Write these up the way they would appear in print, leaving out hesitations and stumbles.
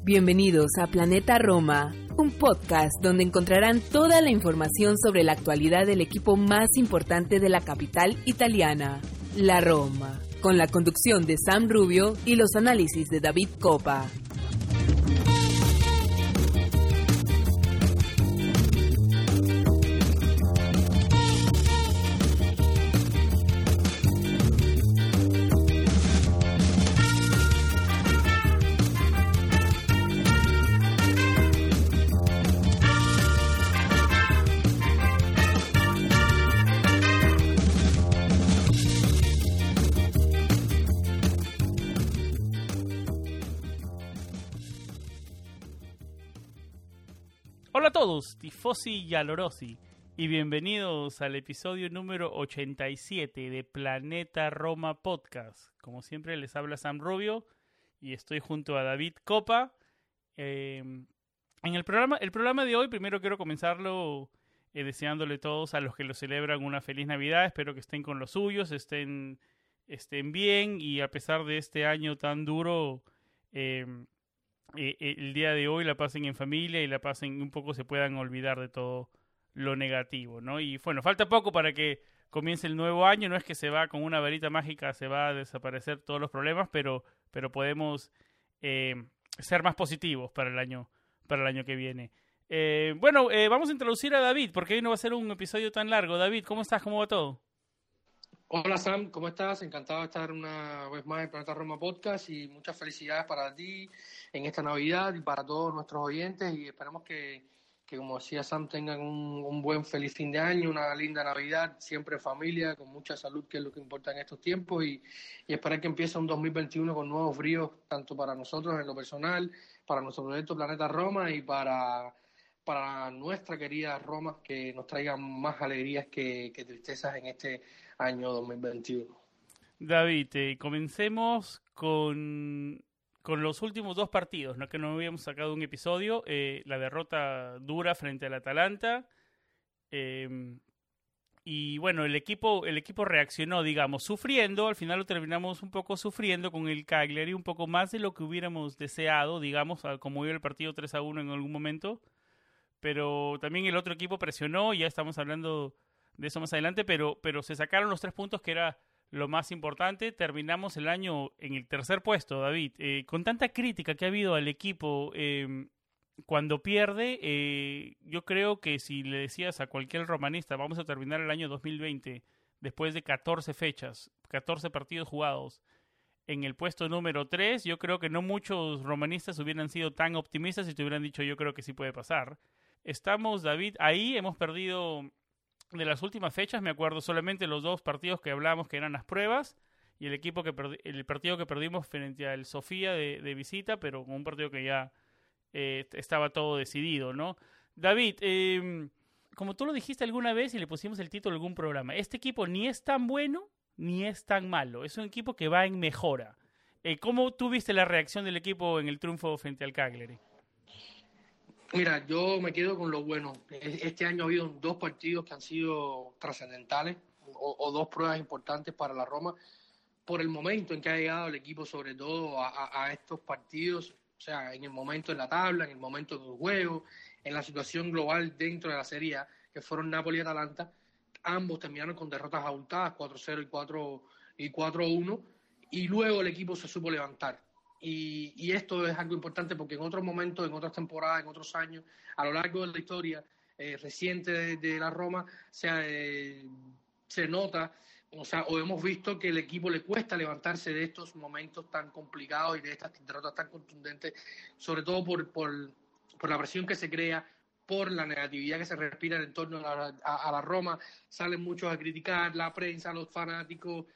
Bienvenidos a Planeta Roma, un podcast donde encontrarán toda la información sobre la actualidad del equipo más importante de la capital italiana, la Roma, con la conducción de Sam Rubio y los análisis de David Coppa. Hola a todos, tifosi y alorosi, y bienvenidos al episodio número 87 de Planeta Roma Podcast. Como siempre les habla Sam Rubio y estoy junto a David Coppa. En el programa de hoy primero quiero comenzarlo deseándole a todos a los que lo celebran una feliz Navidad. Espero que estén con los suyos, estén bien y a pesar de este año tan duro, el día de hoy la pasen en familia y la pasen un poco, se puedan olvidar de todo lo negativo, ¿no? Y bueno, falta poco para que comience el nuevo año. No es que se va con una varita mágica, se va a desaparecer todos los problemas, pero podemos ser más positivos para el año que viene. Vamos a introducir a David, porque hoy no va a ser un episodio tan largo. David, ¿cómo estás? ¿Cómo va todo? Hola Sam, ¿cómo estás? Encantado de estar una vez más en Planeta Roma Podcast y muchas felicidades para ti en esta Navidad y para todos nuestros oyentes y esperamos que como decía Sam, tengan un buen feliz fin de año, una linda Navidad, siempre en familia, con mucha salud, que es lo que importa en estos tiempos y esperar que empiece un 2021 con nuevos bríos, tanto para nosotros en lo personal, para nuestro proyecto Planeta Roma y para nuestra querida Roma, que nos traiga más alegrías que tristezas en este año 2021. David, comencemos con los últimos dos partidos, ¿no? Que no habíamos sacado un episodio, la derrota dura frente al Atalanta, y bueno, el equipo reaccionó, digamos, sufriendo. Al final lo terminamos un poco sufriendo con el Cagliari, un poco más de lo que hubiéramos deseado, digamos, como iba el partido 3-1 en algún momento. Pero también el otro equipo presionó, y ya estamos hablando de eso más adelante, pero se sacaron los 3 puntos, que era lo más importante. Terminamos el año en el tercer puesto, David. Con tanta crítica que ha habido al equipo cuando pierde, yo creo que si le decías a cualquier romanista, vamos a terminar el año 2020 después de 14 fechas, 14 partidos jugados, en el puesto número 3, yo creo que no muchos romanistas hubieran sido tan optimistas y te hubieran dicho, yo creo que sí puede pasar. Estamos, David, ahí hemos perdido de las últimas fechas, me acuerdo solamente los 2 partidos que hablamos que eran las pruebas y el partido que perdimos frente al Sofía de visita, pero con un partido que ya estaba todo decidido, ¿no? David, como tú lo dijiste alguna vez y le pusimos el título a algún programa, este equipo ni es tan bueno ni es tan malo, es un equipo que va en mejora. ¿Cómo tú viste la reacción del equipo en el triunfo frente al Cagliari? Mira, yo me quedo con lo bueno. Este año ha habido 2 partidos que han sido trascendentales o 2 pruebas importantes para la Roma por el momento en que ha llegado el equipo, sobre todo a estos partidos, o sea, en el momento en la tabla, en el momento del juego, en la situación global dentro de la Serie A, que fueron Napoli y Atalanta. Ambos terminaron con derrotas abultadas, 4-0 y 4-1, y luego el equipo se supo levantar. Y esto es algo importante porque en otros momentos, en otras temporadas, en otros años, a lo largo de la historia reciente de la Roma, se nota, o hemos visto que el equipo le cuesta levantarse de estos momentos tan complicados y de estas derrotas tan contundentes, sobre todo por la presión que se crea, por la negatividad que se respira en torno a la Roma. Salen muchos a criticar, la prensa, los fanáticos,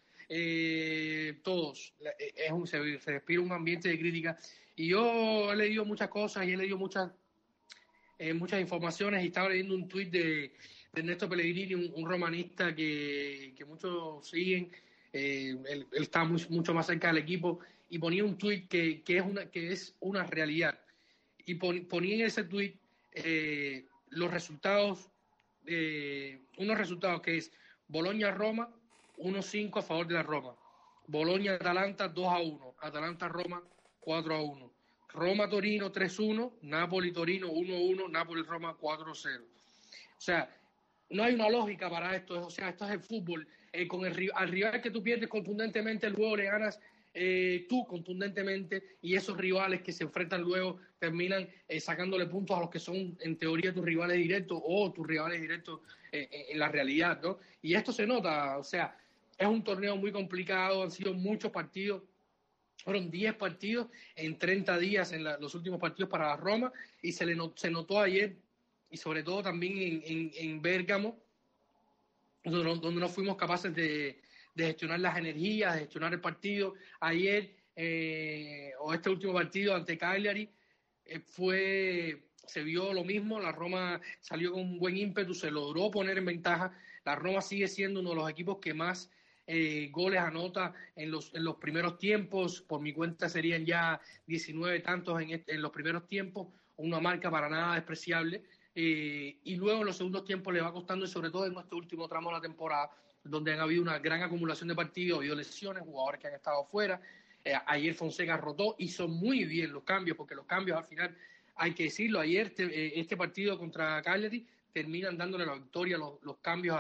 todos. Se respira un ambiente de crítica. Y yo he leído muchas cosas y he leído muchas informaciones, y estaba leyendo un tuit de Ernesto Pellegrini, un romanista que muchos siguen. Él está mucho más cerca del equipo, y ponía un tuit que es una realidad. Y ponía en ese tuit los resultados, unos resultados que es Boloña-Roma 1-5 a favor de la Roma, Boloña-Atalanta 2-1, Atalanta-Roma 4-1, Roma-Torino 3-1, Napoli-Torino 1-1, Napoli-Roma 4-0. O sea, no hay una lógica para esto. O sea, esto es el fútbol. Al rival que tú pierdes contundentemente, luego le ganas tú contundentemente, y esos rivales que se enfrentan luego terminan sacándole puntos a los que son en teoría tus rivales directos o tus rivales directos en la realidad, ¿no? Y esto se nota. O sea, es un torneo muy complicado, han sido muchos partidos. Fueron 10 partidos en 30 días en los últimos partidos para la Roma, y se notó ayer, y sobre todo también en Bérgamo, donde no fuimos capaces de gestionar las energías, de gestionar el partido. Ayer, o este último partido ante Cagliari, se vio lo mismo. La Roma salió con un buen ímpetu, se logró poner en ventaja. La Roma sigue siendo uno de los equipos que más goles anota en los primeros tiempos. Por mi cuenta serían ya 19 tantos en los primeros tiempos, una marca para nada despreciable. Y luego en los segundos tiempos le va costando, y sobre todo en este último tramo de la temporada, donde han habido una gran acumulación de partidos, ha habido lesiones, jugadores que han estado fuera. Ayer Fonseca rotó, hizo muy bien los cambios, porque los cambios al final, hay que decirlo, ayer este partido contra Cagliari terminan dándole la victoria los cambios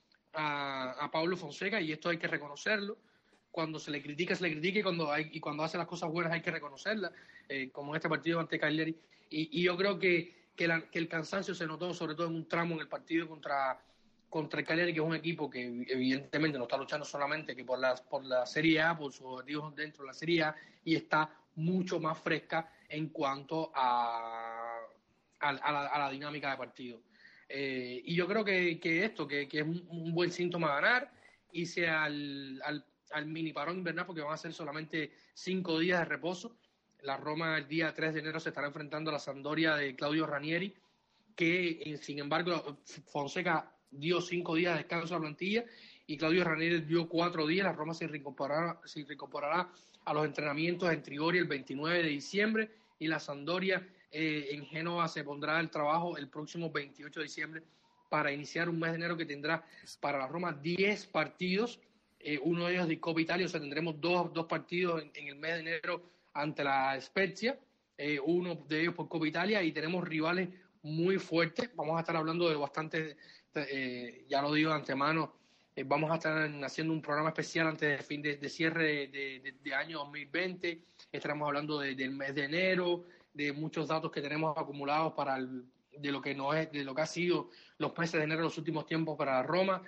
a Pablo Fonseca, y esto hay que reconocerlo. Cuando se le critica, y cuando hace las cosas buenas hay que reconocerlas, como en este partido ante Cagliari. Y yo creo que el cansancio se notó sobre todo en un tramo en el partido contra el Cagliari, que es un equipo que evidentemente no está luchando solamente que por la Serie A, por sus objetivos dentro de la Serie A, y está mucho más fresca en cuanto a la dinámica de partido. Y yo creo que es un buen síntoma ganar, irse al mini parón invernal, porque van a ser solamente 5 días de reposo. La Roma el día 3 de enero se estará enfrentando a la Sampdoria de Claudio Ranieri, que sin embargo Fonseca dio 5 días de descanso a la plantilla y Claudio Ranieri dio 4 días. La Roma se reincorporará a los entrenamientos en Trigoria el 29 de diciembre, y la Sampdoria en Génova se pondrá al trabajo el próximo 28 de diciembre para iniciar un mes de enero que tendrá para la Roma 10 partidos, uno de ellos de Copa Italia. O sea, tendremos dos partidos en el mes de enero ante la Spezia, uno de ellos por Copa Italia, y tenemos rivales muy fuertes. Vamos a estar hablando de bastante, ya lo digo de antemano, vamos a estar haciendo un programa especial antes de fin de cierre de año 2020. Estaremos hablando del mes de enero, de muchos datos que tenemos acumulados de lo que ha sido los meses de enero en los últimos tiempos para la Roma.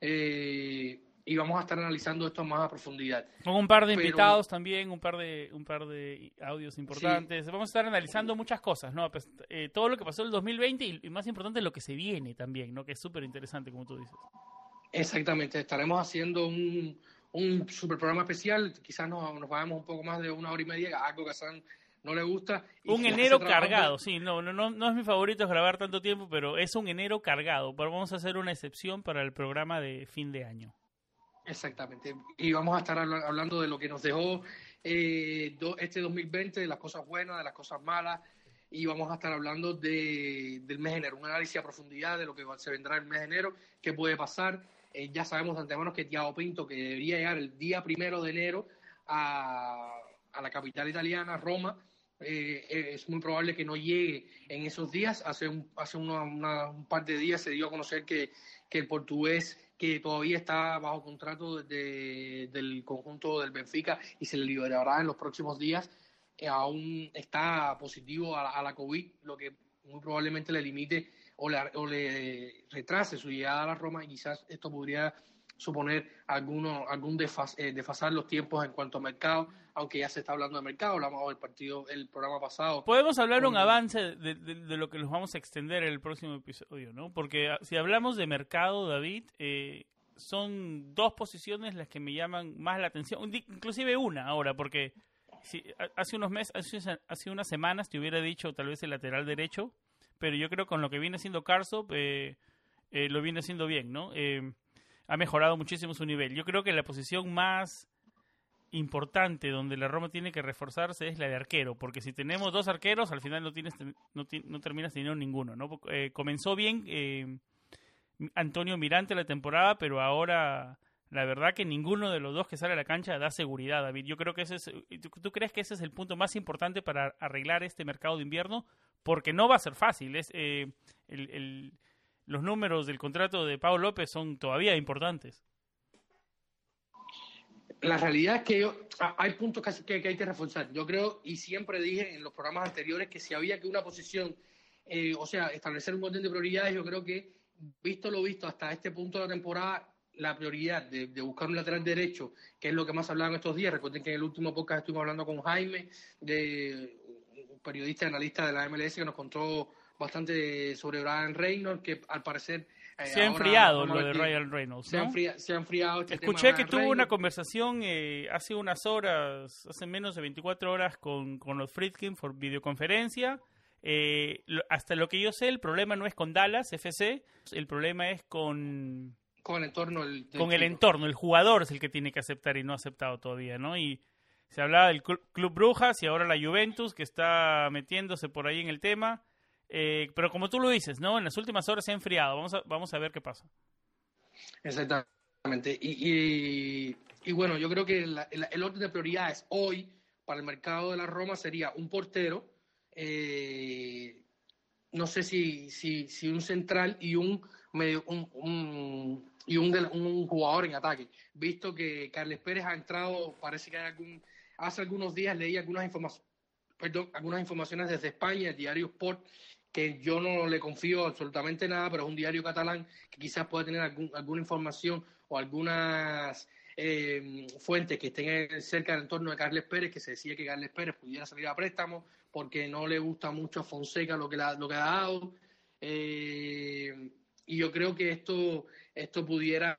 Y vamos a estar analizando esto más a profundidad. Con un par de invitados también, un par de audios importantes. Sí. Vamos a estar analizando muchas cosas, ¿no? Pues, todo lo que pasó en el 2020 y más importante lo que se viene también, ¿no? Que es súper interesante, como tú dices. Exactamente. Estaremos haciendo un super programa especial. Quizás nos vayamos un poco más de 1 hora y media, algo que a Sam no le gusta. Un enero cargado, sí. No es mi favorito grabar tanto tiempo, pero es un enero cargado. Pero vamos a hacer una excepción para el programa de fin de año. Exactamente, y vamos a estar hablando de lo que nos dejó este 2020, de las cosas buenas, de las cosas malas, y vamos a estar hablando del mes de enero, un análisis a profundidad de lo que se vendrá el mes de enero, qué puede pasar. Ya sabemos de antemano que Thiago Pinto, que debería llegar el día 1 de enero a la capital italiana, Roma, es muy probable que no llegue en esos días. Hace un par de días se dio a conocer que el portugués, que todavía está bajo contrato del conjunto del Benfica y se le liberará en los próximos días, aún está positivo a la COVID, lo que muy probablemente le limite o le retrase su llegada a la Roma, y quizás esto podría suponer algún desfasar los tiempos en cuanto a mercado, aunque ya se está hablando de mercado. Hablamos el programa pasado. Podemos hablar un avance de lo que nos vamos a extender en el próximo episodio, ¿no? Porque si hablamos de mercado, David, son 2 posiciones las que me llaman más la atención, inclusive una ahora, porque si hace unas semanas te hubiera dicho tal vez el lateral derecho, pero yo creo que con lo que viene haciendo Karsdorp lo viene haciendo bien, ¿no? Ha mejorado muchísimo su nivel. Yo creo que la posición más importante donde la Roma tiene que reforzarse es la de arquero, porque si tenemos 2 arqueros, al final no terminas teniendo ninguno, ¿no? Comenzó bien Antonio Mirante la temporada, pero ahora La verdad que ninguno de los dos que sale a la cancha da seguridad, David. Yo creo que ¿tú crees que ese es el punto más importante para arreglar este mercado de invierno? Porque no va a ser fácil. Los números del contrato de Pau López son todavía importantes. La realidad es que hay puntos que hay que reforzar. Yo creo, y siempre dije en los programas anteriores, que si había que una posición, establecer un orden de prioridades, yo creo que, visto lo visto hasta este punto de la temporada, la prioridad de buscar un lateral derecho, que es lo que más hablaban estos días. Recuerden que en el último podcast estuvimos hablando con Jaime, un periodista y analista de la MLS, que nos contó bastante sobre Bryan Reynolds, que al parecer se ha enfriado lo de Ryan Reynolds, ¿no? Se ha enfriado este Escuché tema que tuvo una conversación hace unas horas, hace menos de 24 horas con los Friedkin por videoconferencia. Hasta lo que yo sé, el problema no es con Dallas FC, el problema es con el entorno. El entorno, el jugador es el que tiene que aceptar y no ha aceptado todavía, ¿no? Y se hablaba del Club Brujas y ahora la Juventus, que está metiéndose por ahí en el tema. Pero como tú lo dices, ¿no? En las últimas horas se ha enfriado. Vamos a ver qué pasa. Exactamente. Y bueno, yo creo que el orden de prioridades hoy para el mercado de la Roma sería un portero, no sé si un central y un jugador en ataque. Visto que Carles Pérez ha entrado, parece que hace algunos días leí algunas informaciones desde España, el diario Sport, que yo no le confío absolutamente nada, pero es un diario catalán que quizás pueda tener alguna información o algunas fuentes que estén cerca del entorno de Carles Pérez, que se decía que Carles Pérez pudiera salir a préstamo porque no le gusta mucho a Fonseca lo que ha dado. Y yo creo que esto pudiera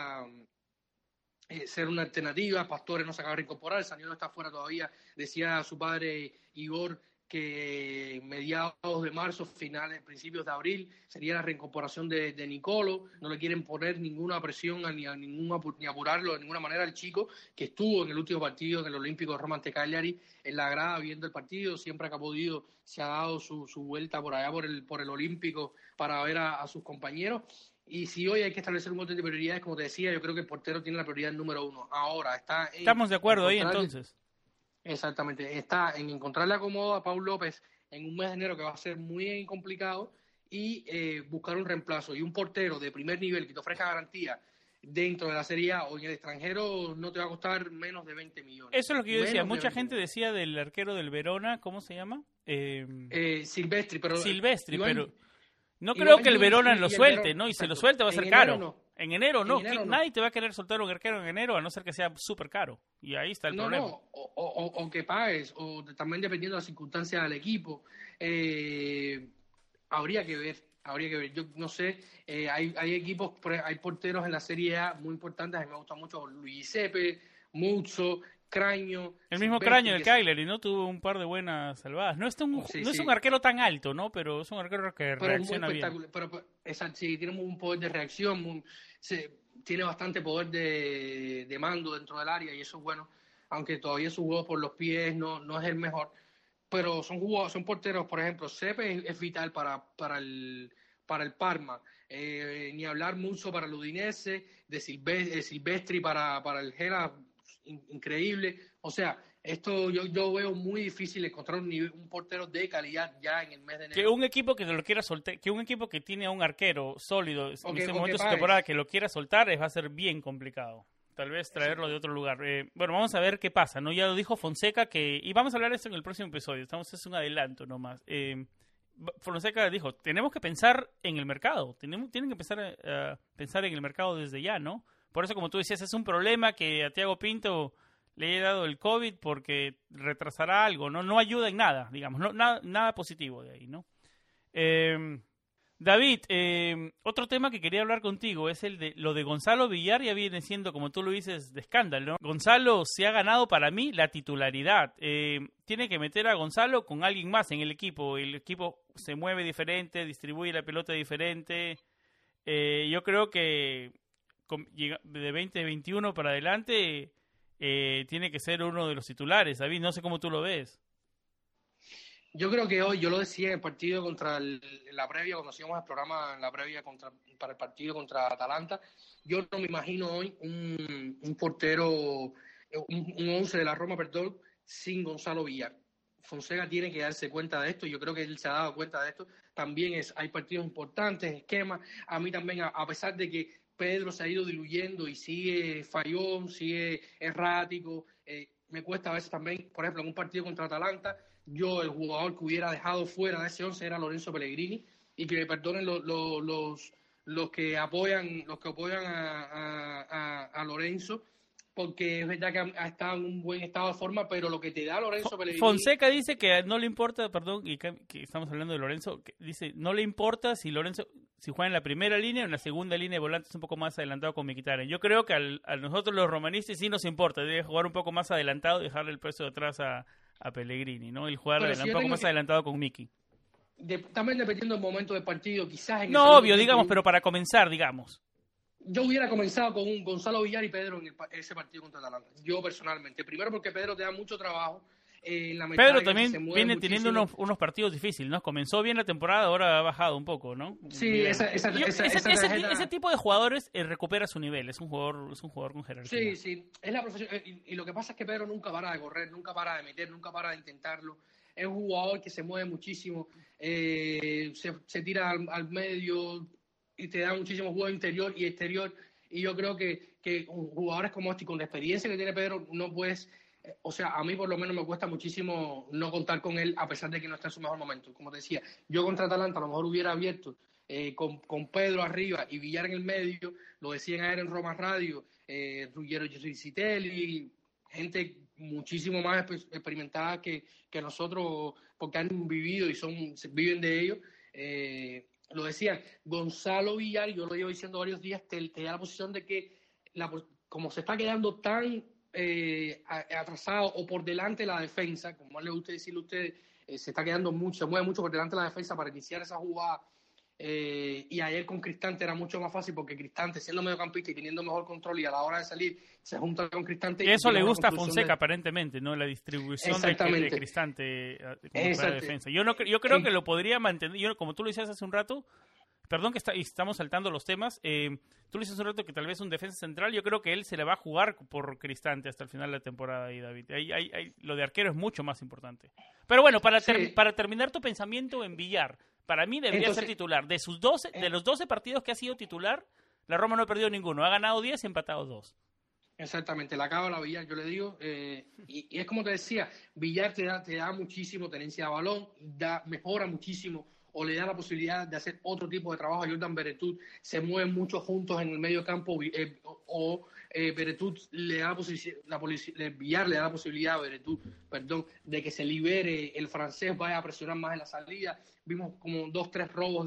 ser una alternativa. Pastore no se acaba de reincorporar, Saniolo está fuera todavía. Decía su padre Igor que mediados de marzo, principios de abril, sería la reincorporación de Nicolo. No le quieren poner ninguna presión ni apurarlo de ninguna manera al chico, que estuvo en el último partido en el Olímpico de Roma ante Cagliari, en la grada viendo el partido, siempre que ha podido se ha dado su vuelta por allá por el Olímpico para ver a sus compañeros. Y si hoy hay que establecer un montón de prioridades, como te decía, yo creo que el portero tiene la prioridad número 1. Ahora estamos de acuerdo ahí entonces. Exactamente, está en encontrarle acomodo a Pau López en un mes de enero que va a ser muy complicado y buscar un reemplazo. Y un portero de primer nivel que te ofrezca garantía dentro de la Serie A o en el extranjero no te va a costar menos de 20 millones. Eso es lo que yo decía. Mucha gente decía del arquero del Verona, ¿cómo se llama? Silvestri, pero no creo que el Verona lo suelte, ¿no? Y se lo suelte va a ser caro. En enero no. Nadie te va a querer soltar un arquero en enero a no ser que sea súper caro. Y ahí está el problema. O que pagues, o también dependiendo de las circunstancias del equipo. Habría que ver. Yo no sé, hay equipos, hay porteros en la Serie A muy importantes. A mí me gusta mucho Luis Giuseppe, Muzzo, Craño. El mismo Craño del Cagliari, ¿no? Tuvo un par de buenas salvadas. No es un arquero tan alto, ¿no? Pero es un arquero que reacciona bien. Sí, tiene un poder de reacción, tiene bastante poder de mando dentro del área y eso es bueno. Aunque todavía su juego por los pies no es el mejor. Pero son porteros, por ejemplo, Sepe es vital para el Parma. Ni hablar mucho para el Udinese, de Silvestri para el Gela, increíble. O sea, esto yo veo muy difícil encontrar un portero de calidad ya en el mes de enero. Que un equipo que lo quiera soltar, que un equipo que tiene a un arquero sólido en este momento de su temporada que lo quiera soltar va a ser bien complicado. Tal vez traerlo de otro lugar. Bueno, vamos a ver qué pasa, ¿no? Ya lo dijo Fonseca y vamos a hablar de esto en el próximo episodio. Es un adelanto nomás. Fonseca dijo, tenemos que pensar en el mercado. Tienen que empezar a pensar en el mercado desde ya, ¿no? Por eso, como tú decías, es un problema que a Thiago Pinto le haya dado el COVID porque retrasará algo, ¿no? No ayuda en nada, digamos, nada positivo de ahí, ¿no? David, otro tema que quería hablar contigo es lo de Gonzalo Villar. Ya viene siendo, como tú lo dices, de escándalo, ¿no? Gonzalo se ha ganado para mí la titularidad. Tiene que meter a Gonzalo con alguien más en el equipo. El equipo se mueve diferente, distribuye la pelota diferente. Yo creo que de 2021 para adelante tiene que ser uno de los titulares. David, no sé cómo tú lo ves. Yo creo que hoy, yo lo decía en el partido la previa, cuando hacíamos el programa, la previa para el partido contra Atalanta, yo no me imagino hoy un portero, un 11 de la Roma, perdón, sin Gonzalo Villar. Fonseca tiene que darse cuenta de esto, yo creo que él se ha dado cuenta de esto. También hay partidos importantes, esquemas. A mí también, a pesar de que Pedro se ha ido diluyendo y sigue fallón, sigue errático, me cuesta a veces también, por ejemplo, en un partido contra Atalanta, el jugador que hubiera dejado fuera de ese 11 era Lorenzo Pellegrini, y que me perdonen los que apoyan a Lorenzo, porque es verdad que ha estado en un buen estado de forma, pero lo que te da Lorenzo Pellegrini... Fonseca dice que no le importa, perdón, y que estamos hablando de Lorenzo, que dice, no le importa si juega en la primera línea o en la segunda línea de volantes un poco más adelantado con Mkhitaryan. Yo creo que a nosotros los romanistas sí nos importa, debe jugar un poco más adelantado y dejarle el peso de atrás a Pellegrini, ¿no? El jugar un poco más adelantado con Miki. También dependiendo del momento del partido, quizás... No, obvio, digamos, pero para comenzar, digamos. Yo hubiera comenzado con un Gonzalo Villar y Pedro en ese partido contra Atalanta. Yo personalmente. Primero porque Pedro te da mucho trabajo. Pedro también viene teniendo unos partidos difíciles, ¿no? Comenzó bien la temporada, ahora ha bajado un poco, ¿no? Sí, ese tipo de jugadores recupera su nivel. Es un jugador con jerarquía. Sí. Es la profesión. Y lo que pasa es que Pedro nunca para de correr, nunca para de meter, nunca para de intentarlo. Es un jugador que se mueve muchísimo, se tira al medio y te da muchísimo juego interior y exterior. Y yo creo que jugadores como este, con la experiencia que tiene Pedro, no puedes... O sea, a mí por lo menos me cuesta muchísimo no contar con él, a pesar de que no está en su mejor momento. Como te decía, yo contra Atalanta a lo mejor hubiera abierto con Pedro arriba y Villar en el medio. Lo decían ayer en Roma Radio, Ruggiero Citelli, gente muchísimo más experimentada que nosotros, porque han vivido y viven de ello. Lo decían, Gonzalo Villar, yo lo llevo diciendo varios días, te da la posición de que como se está quedando tan atrasado o por delante la defensa, como más le gusta decirle a ustedes, se está quedando se mueve mucho por delante la defensa para iniciar esa jugada. Y ayer con Cristante era mucho más fácil, porque Cristante, siendo mediocampista y teniendo mejor control, y a la hora de salir se junta con Cristante. Y eso le gusta a Fonseca, aparentemente, ¿no? La distribución de Cristante como para la defensa. Yo creo que lo podría mantener. Como tú lo decías hace un rato, perdón que estamos saltando los temas, tú le dices hace un rato que tal vez un defensa central, yo creo que él se le va a jugar por Cristante hasta el final de la temporada ahí, David. Lo de arquero es mucho más importante. Pero bueno, para terminar tu pensamiento en Villar, para mí debería ser titular. De los 12 partidos que ha sido titular, la Roma no ha perdido ninguno. Ha ganado 10 y empatado 2. Exactamente, la acaba la Villar, yo le digo. Y es como te decía, Villar te da muchísimo tenencia de balón, mejora muchísimo, o le da la posibilidad de hacer otro tipo de trabajo a Jordan Veretout. Se mueven mucho juntos en el medio campo, Veretout le da Villar le da la posibilidad a Veretout, de que se libere el francés, vaya a presionar más en la salida. Vimos como 2-3 robos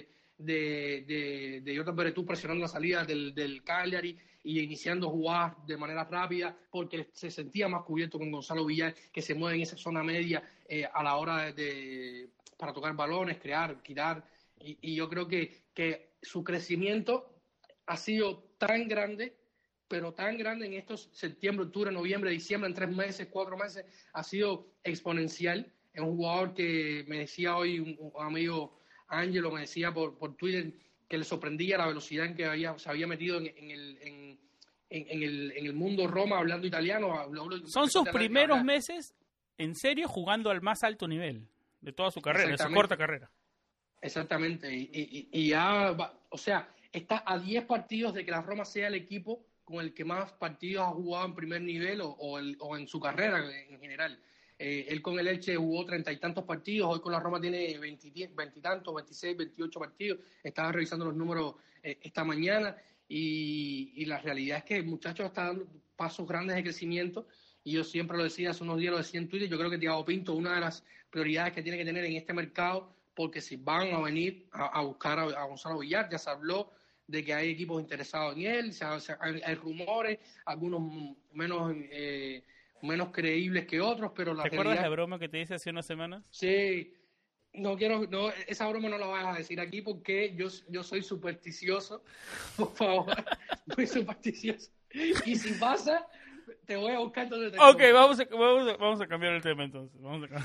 de Jordan Veretout presionando la salida del Cagliari y iniciando jugadas de manera rápida, porque se sentía más cubierto con Gonzalo Villar, que se mueve en esa zona media a la hora para tocar balones, crear, quitar, y yo creo que su crecimiento ha sido tan grande, pero tan grande en estos septiembre, octubre, noviembre, diciembre, en 3 meses, 4 meses, ha sido exponencial. Es un jugador que me decía hoy un amigo Ángelo, me decía por Twitter, que le sorprendía la velocidad en que se había metido en el mundo Roma hablando italiano. Son sus primeros meses en serio jugando al más alto nivel de toda su carrera, de su corta carrera. Exactamente, y ya, o sea, está a 10 partidos de que la Roma sea el equipo con el que más partidos ha jugado en primer nivel o en su carrera en general. Él con el Elche jugó 30 y tantos partidos, hoy con la Roma tiene 20 y tantos, 26, 28 partidos. Estaba revisando los números esta mañana y la realidad es que el muchacho está dando pasos grandes de crecimiento. Y yo siempre lo decía, hace unos días lo decía en Twitter, yo creo que Thiago Pinto, una de las prioridades que tiene que tener en este mercado, porque si van a venir a buscar a Gonzalo Villar, ya se habló de que hay equipos interesados en él, hay rumores, algunos menos creíbles que otros, pero la realidad... ¿Te acuerdas la broma que te hice hace unas semanas? Sí, esa broma no la vas a decir aquí porque yo soy supersticioso, por favor, muy supersticioso. Y si pasa, te voy a buscar donde te Ok, vamos a cambiar el tema entonces.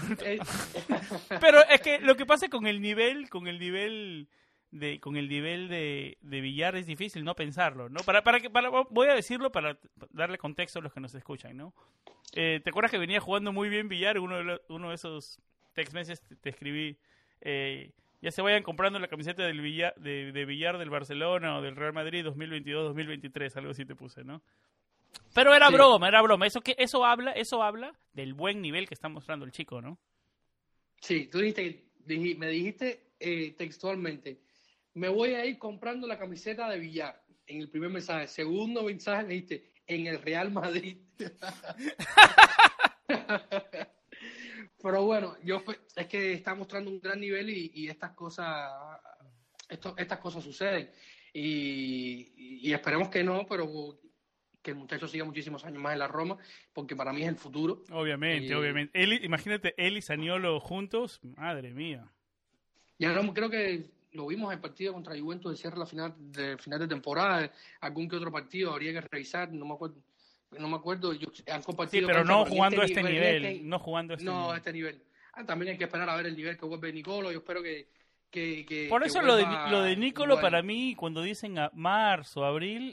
Pero es que lo que pasa con el nivel de Villar es difícil no pensarlo, ¿no? Voy a decirlo para darle contexto a los que nos escuchan, ¿no? ¿Te acuerdas que venía jugando muy bien Villar? Uno de esos text meses te escribí, ya se vayan comprando la camiseta del Villar, de Villar del Barcelona o del Real Madrid 2022-2023, algo así te puse, ¿no? Pero era broma. Eso habla del buen nivel que está mostrando el chico, ¿no? Sí, tú me dijiste textualmente, me voy a ir comprando la camiseta de Villar, en el primer mensaje. Segundo mensaje me dijiste, en el Real Madrid. Pero bueno, es que está mostrando un gran nivel y estas cosas suceden. Y esperemos que no, pero que el muchacho siga muchísimos años más en la Roma, porque para mí es el futuro. Obviamente. Imagínate él y Zaniolo juntos, madre mía. Ya no, creo que lo vimos en el partido contra Juventus de cierre la final de temporada, algún que otro partido habría que revisar, no me acuerdo. Han compartido, sí, pero no jugando a este nivel, a este nivel. También hay que esperar a ver el nivel que vuelve Nicolo. Yo espero que por eso lo de Nicolo, igual. Para mí, cuando dicen a marzo, abril,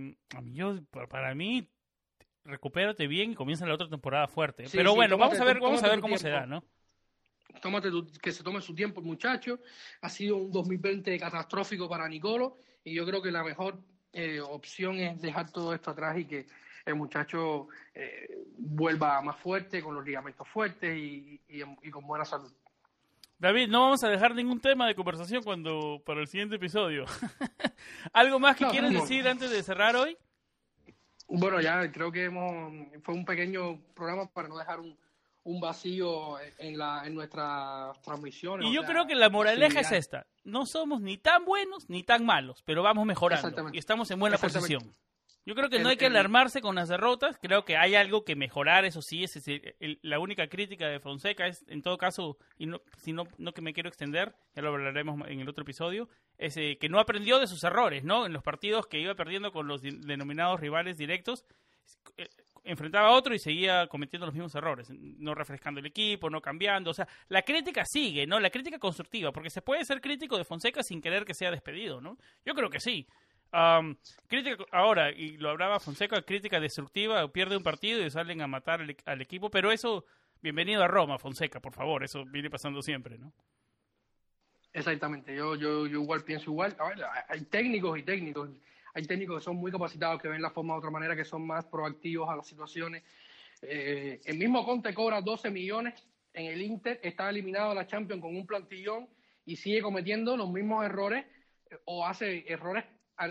para mí, recupérate bien y comienza la otra temporada fuerte. Sí, pero bueno, vamos a ver cómo se da, ¿no? Que se tome su tiempo el muchacho. Ha sido un 2020 catastrófico para Nicolo y yo creo que la mejor opción es dejar todo esto atrás y que el muchacho vuelva más fuerte, con los ligamentos fuertes y con buena salud. David, no vamos a dejar ningún tema de conversación para el siguiente episodio. ¿Algo más que quieres decir antes de cerrar hoy? Bueno, ya creo que fue un pequeño programa para no dejar un vacío en nuestras transmisiones. Y yo creo que la moraleja es esta. No somos ni tan buenos ni tan malos, pero vamos mejorando y estamos en buena posición. Yo creo que no hay que alarmarse con las derrotas. Creo que hay algo que mejorar, eso sí. Es decir, la única crítica de Fonseca es, en todo caso, y no que me quiero extender, ya lo hablaremos en el otro episodio, es que no aprendió de sus errores, ¿no? En los partidos que iba perdiendo con los denominados rivales directos, enfrentaba a otro y seguía cometiendo los mismos errores, no refrescando el equipo, no cambiando. O sea, la crítica sigue, ¿no? La crítica constructiva, porque se puede ser crítico de Fonseca sin querer que sea despedido, ¿no? Yo creo que sí. Crítica ahora, y lo hablaba Fonseca, crítica destructiva, pierde un partido y salen a matar al equipo, pero eso, bienvenido a Roma, Fonseca, por favor, eso viene pasando siempre, ¿no? Exactamente, yo igual pienso igual. A ver, hay técnicos y técnicos, hay técnicos que son muy capacitados, que ven la forma de otra manera, que son más proactivos a las situaciones. El mismo Conte cobra 12 millones en el Inter, está eliminado de la Champions con un plantillón y sigue cometiendo los mismos errores o hace errores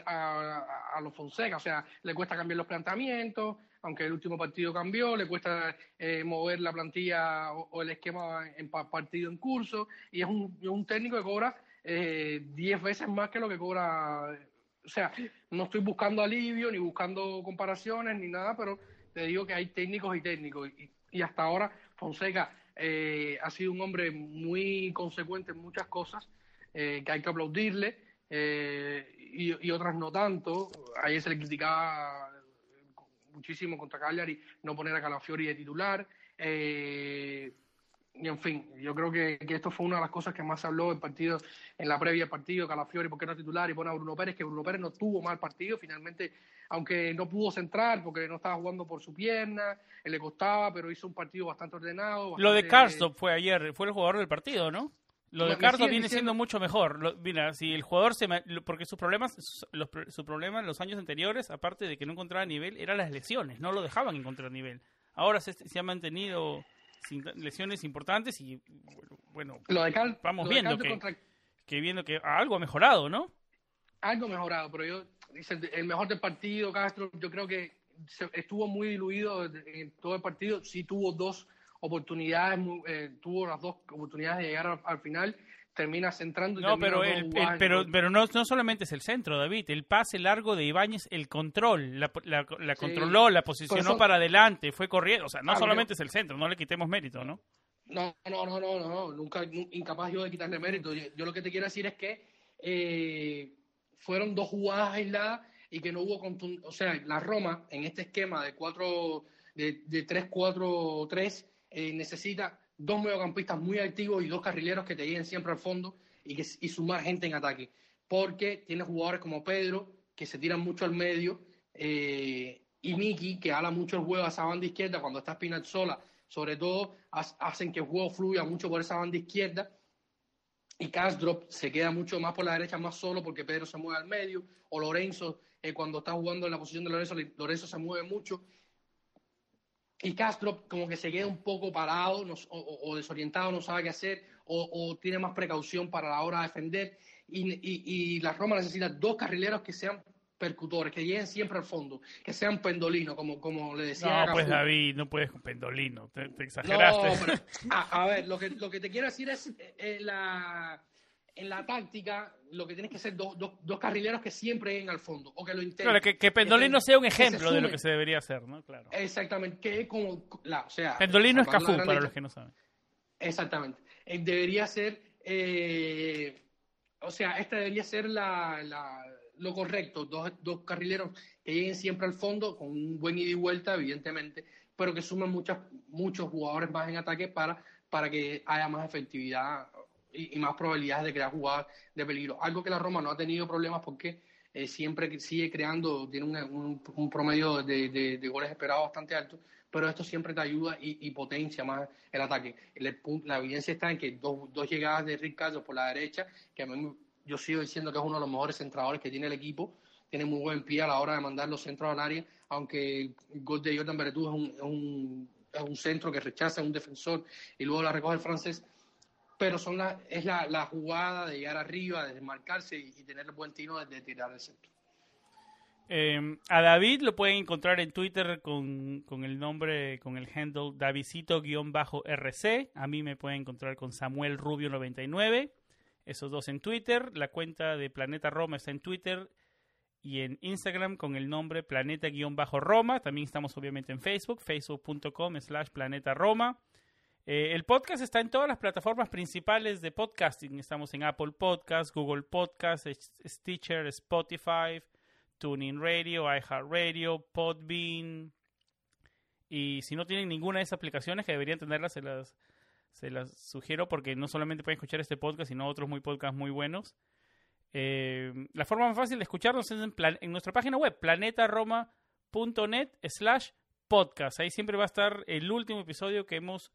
a los Fonseca, o sea, le cuesta cambiar los planteamientos, aunque el último partido cambió, le cuesta mover la plantilla o el esquema en partido en curso, y es un técnico que cobra 10 veces más que lo que cobra. O sea, no estoy buscando alivio, ni buscando comparaciones, ni nada, pero te digo que hay técnicos y técnicos, y hasta ahora Fonseca ha sido un hombre muy consecuente en muchas cosas, que hay que aplaudirle, y otras no tanto. Ayer se le criticaba muchísimo contra Cagliari no poner a Calafiori de titular, y en fin, yo creo que esto fue una de las cosas que más se habló en la previa del partido. Calafiori, ¿por qué no es titular? Y pone a Bruno Pérez, que Bruno Pérez no tuvo mal partido finalmente, aunque no pudo centrar porque no estaba jugando por su pierna, le costaba, pero hizo un partido bastante ordenado. Lo de Karsdorp fue ayer, fue el jugador del partido, ¿no? Lo de Karsdorp viene siendo mucho mejor. Mira, si el jugador porque sus problemas en los años anteriores, aparte de que no encontraba nivel, eran las lesiones, no lo dejaban encontrar nivel. Ahora se ha mantenido sin lesiones importantes y bueno, vamos viendo que algo ha mejorado, ¿no? Algo ha mejorado, pero el mejor del partido, Castro, yo creo que estuvo muy diluido en todo el partido. Sí tuvo dos oportunidades, tuvo las dos oportunidades de llegar al final, termina centrando. Pero no solamente es el centro, David, el pase largo de Ibáñez, el control, la controló, la posicionó para adelante, fue corriendo, o sea, no solamente es el centro, no le quitemos mérito, ¿no? No, nunca, incapaz yo de quitarle mérito. Yo lo que te quiero decir es que fueron dos jugadas aisladas y que no hubo o sea, la Roma en este esquema de de 3-4-3, necesita 2 mediocampistas muy activos y 2 carrileros que te lleguen siempre al fondo y sumar gente en ataque. Porque tiene jugadores como Pedro, que se tiran mucho al medio, y Miki, que habla mucho el juego a esa banda izquierda. Cuando está Spinazzola, sobre todo, hacen que el juego fluya mucho por esa banda izquierda. Y Karsdorp se queda mucho más por la derecha, más solo, porque Pedro se mueve al medio. O Lorenzo, cuando está jugando en la posición de Lorenzo se mueve mucho. Y Karsdorp como que se queda un poco parado o desorientado, no sabe qué hacer, o tiene más precaución para la hora de defender. Y la Roma necesita 2 carrileros que sean percutores, que lleguen siempre al fondo, que sean pendolinos, como le decía. No, pues David, no puedes con pendolino, te exageraste. No, pero, a ver, lo que te quiero decir es, en la táctica, lo que tienes que ser dos carrileros que siempre lleguen al fondo, o que lo intenten. Claro, que Pendolino sea un ejemplo de lo que se debería hacer, ¿no? Claro. Exactamente, que es como, o sea... Pendolino es Cafú, para los que no saben. Exactamente. Debería ser, o sea, esta debería ser lo correcto, dos carrileros que lleguen siempre al fondo, con un buen ida y vuelta, evidentemente, pero que sumen muchos jugadores más en ataque para que haya más efectividad y más probabilidades de crear jugadas de peligro. Algo que la Roma no ha tenido problemas porque siempre sigue creando, tiene un promedio de goles esperados bastante alto, pero esto siempre te ayuda y potencia más el ataque. La evidencia está en que dos llegadas de Rick Carlos por la derecha, que a mí yo sigo diciendo que es uno de los mejores centradores que tiene el equipo, tiene muy buen pie a la hora de mandar los centros al área, aunque el gol de Jordan Veretout es un centro que rechaza un defensor y luego la recoge el francés, pero es la jugada de llegar arriba, de desmarcarse y tener el buen tino de tirar el centro. A David lo pueden encontrar en Twitter con el nombre, con el handle Davidcito_RC. A mí me pueden encontrar con Samuel Rubio 99. Esos dos en Twitter. La cuenta de Planeta Roma está en Twitter y en Instagram con el nombre Planeta_Roma. También estamos obviamente en Facebook, facebook.com/Planeta Roma. El podcast está en todas las plataformas principales de podcasting. Estamos en Apple Podcasts, Google Podcasts, Stitcher, Spotify, TuneIn Radio, iHeartRadio, Podbean. Y si no tienen ninguna de esas aplicaciones, que deberían tenerlas, se las sugiero, porque no solamente pueden escuchar este podcast, sino otros podcasts muy buenos. La forma más fácil de escucharnos es en nuestra página web, planetaroma.net/podcast. Ahí siempre va a estar el último episodio que hemos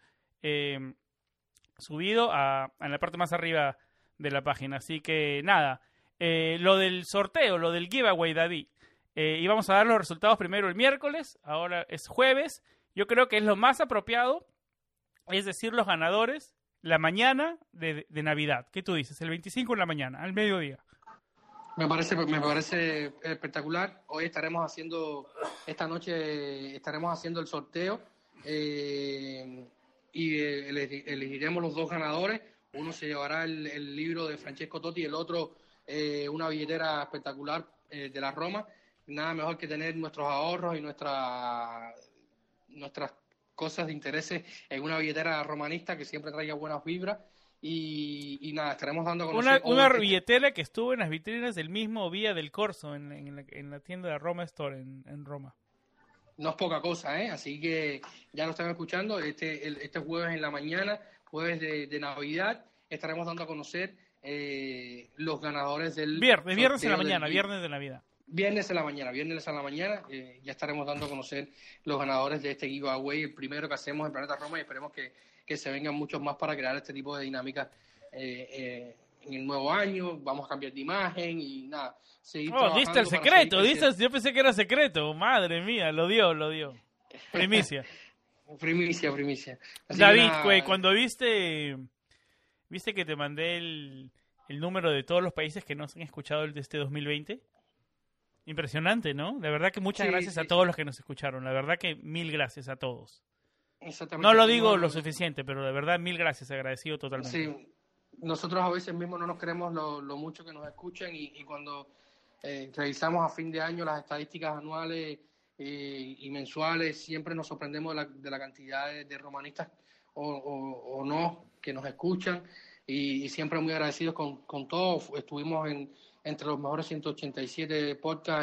subido en la parte más arriba de la página. Así que nada, lo del sorteo, lo del giveaway, David, íbamos a dar los resultados primero el miércoles, ahora es jueves. Yo creo que es lo más apropiado, es decir, los ganadores la mañana de Navidad. ¿Qué tú dices? El 25 en la mañana, al mediodía. Me parece espectacular. Hoy esta noche estaremos haciendo el sorteo y elegiremos los 2 ganadores. Uno se llevará el libro de Francesco Totti y el otro una billetera espectacular de la Roma. Nada mejor que tener nuestros ahorros y nuestras cosas de intereses en una billetera romanista que siempre traiga buenas vibras. Y nada, estaremos dando a conocer una billetera que estuvo en las vitrinas del mismo Vía del Corso en la tienda de Roma Store en Roma. No es poca cosa, Así que ya lo están escuchando. Este jueves en la mañana, jueves de Navidad, estaremos dando a conocer los ganadores del... Viernes en la mañana, viernes de Navidad. Viernes en la mañana, ya estaremos dando a conocer los ganadores de este giveaway, el primero que hacemos en Planeta Roma, y esperemos que se vengan muchos más para crear este tipo de dinámicas en el nuevo año. Vamos a cambiar de imagen y nada. Diste el secreto, yo pensé que era secreto, madre mía, lo dio. Primicia. Primicia. Así David, cuando viste que te mandé el número de todos los países que nos han escuchado de este 2020. Impresionante, ¿no? De verdad que muchas gracias a todos los que nos escucharon. La verdad que 1000 gracias a todos. Exactamente. No lo digo lo suficiente, pero de verdad 1000 gracias, agradecido totalmente. Sí, nosotros a veces mismos no nos creemos lo mucho que nos escuchan y cuando revisamos a fin de año las estadísticas anuales y mensuales, siempre nos sorprendemos de la cantidad de romanistas o no que nos escuchan y siempre muy agradecidos con todos. Estuvimos entre los mejores 187 podcasts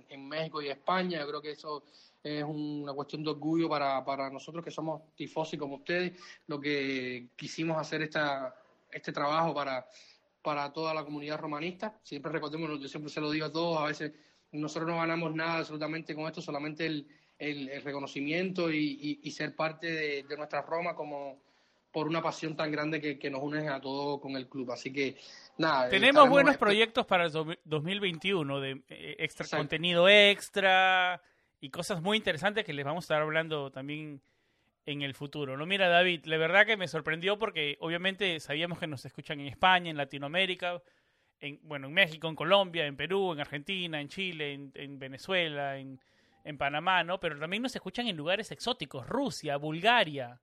en México y España. Yo creo que eso es una cuestión de orgullo para nosotros que somos tifosi como ustedes, lo que quisimos hacer este trabajo para toda la comunidad romanista. Siempre recordemos, yo siempre se lo digo a todos, a veces nosotros no ganamos nada absolutamente con esto, solamente el reconocimiento y ser parte de nuestra Roma como por una pasión tan grande que nos une a todos con el club. Así que, nada. Tenemos buenos proyectos para el 2021, de Exacto. contenido extra y cosas muy interesantes que les vamos a estar hablando también en el futuro. No, mira, David, la verdad que me sorprendió porque obviamente sabíamos que nos escuchan en España, en Latinoamérica, en México, en Colombia, en Perú, en Argentina, en Chile, en Venezuela, en Panamá, ¿no? Pero también nos escuchan en lugares exóticos, Rusia, Bulgaria,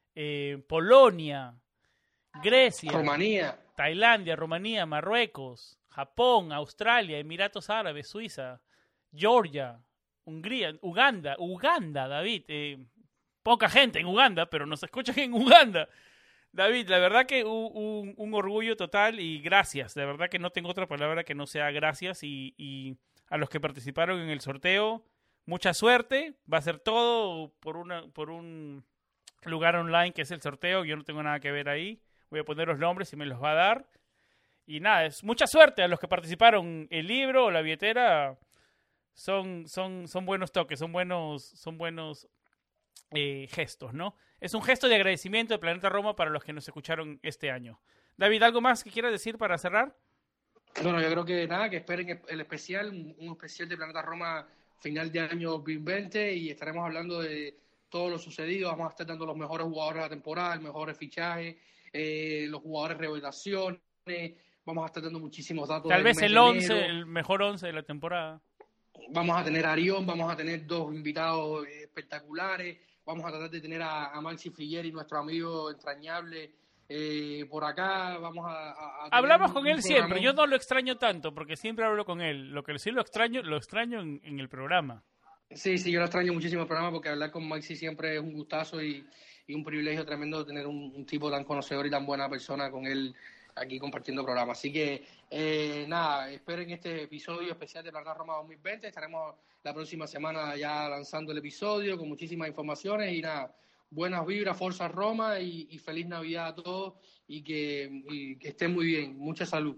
Polonia, Grecia, Rumanía, Tailandia, Rumanía, Marruecos, Japón, Australia, Emiratos Árabes, Suiza, Georgia, Hungría, Uganda, David. Poca gente en Uganda, pero nos escuchan en Uganda. David, la verdad que un orgullo total y gracias. De verdad que no tengo otra palabra que no sea gracias. Y a los que participaron en el sorteo, mucha suerte. Va a ser todo por un lugar online que es el sorteo. Yo no tengo nada que ver ahí. Voy a poner los nombres y me los va a dar. Y nada, es mucha suerte a los que participaron. El libro o la billetera son buenos toques, son buenos gestos, ¿no? Es un gesto de agradecimiento de Planeta Roma para los que nos escucharon este año. David, ¿algo más que quieras decir para cerrar? Bueno, yo creo que nada, que esperen el especial, un especial de Planeta Roma final de año 2020 y estaremos hablando de todo lo sucedido. Vamos a estar dando los mejores jugadores de la temporada, los mejores fichajes, los jugadores revelaciones. Vamos a estar dando muchísimos datos. Tal vez el mejor 11 de la temporada. Vamos a tener a Arión, vamos a tener dos invitados espectaculares. Vamos a tratar de tener a Maxi Frigieri, nuestro amigo entrañable, por acá. Vamos a hablamos con él siempre. Yo no lo extraño tanto porque siempre hablo con él. Lo que sí lo extraño en el programa. Sí, yo lo extraño muchísimo el programa porque hablar con Maxi siempre es un gustazo y un privilegio tremendo tener un tipo tan conocedor y tan buena persona con él aquí compartiendo programa. Así que, nada, esperen este episodio especial de Planeta Roma 2020. Estaremos la próxima semana ya lanzando el episodio con muchísimas informaciones y nada, buenas vibras, Forza Roma y feliz Navidad a todos y que estén muy bien. Mucha salud.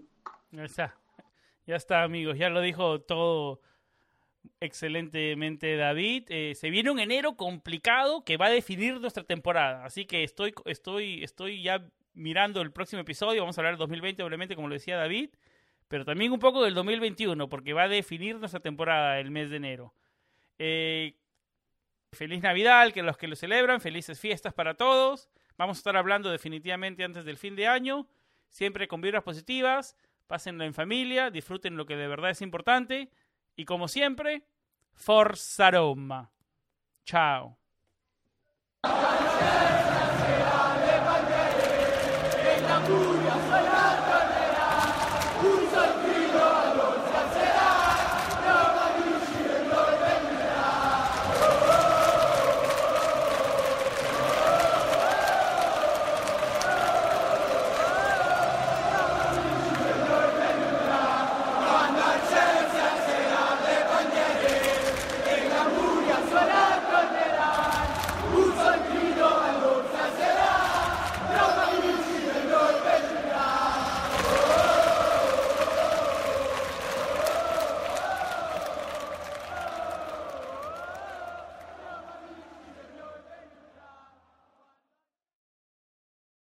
Ya está, amigos. Ya lo dijo todo excelentemente David. Se viene un enero complicado que va a definir nuestra temporada. Así que estoy ya mirando el próximo episodio. Vamos a hablar del 2020, obviamente, como lo decía David, pero también un poco del 2021, porque va a definir nuestra temporada el mes de enero. Feliz Navidad, que los que lo celebran, felices fiestas para todos. Vamos a estar hablando definitivamente antes del fin de año, siempre con vibras positivas. Pásenlo en familia, disfruten lo que de verdad es importante. Y como siempre, Forza Roma. Chao.